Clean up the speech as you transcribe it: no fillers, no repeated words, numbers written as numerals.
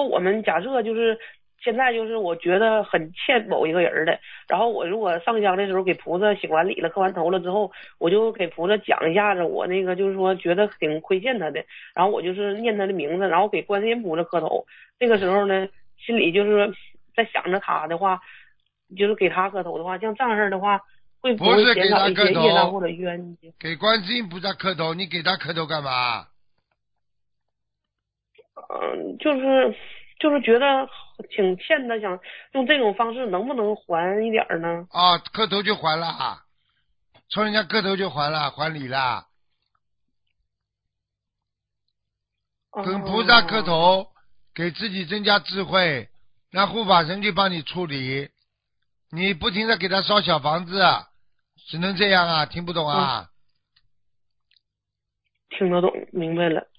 我们假设就是现在就是我觉得很欠某一个人的，然后我如果上香的时候给菩萨请完礼了、磕完头了之后，我就给菩萨讲一下子我那个就是说觉得挺亏欠他的，然后我就是念他的名字，然后给观世音菩萨磕头。这个时候呢，心里就是在想着他的话，就是给他磕头的话，像这样式的话，会不不会是给他减少一些业障磕头， 或者冤结？ 给观世音菩萨磕头，你给他磕头干嘛？ 就是觉得挺欠的，想用这种方式能不能还一点儿呢？ 啊，磕头就还了，冲人家磕头就还了，还礼了。跟菩萨磕哦， 头，给自己增加智慧，让护法神去帮你处理。你不停的给他烧小房子，只能这样啊，听不懂啊， 啊？ 听得懂，明白了。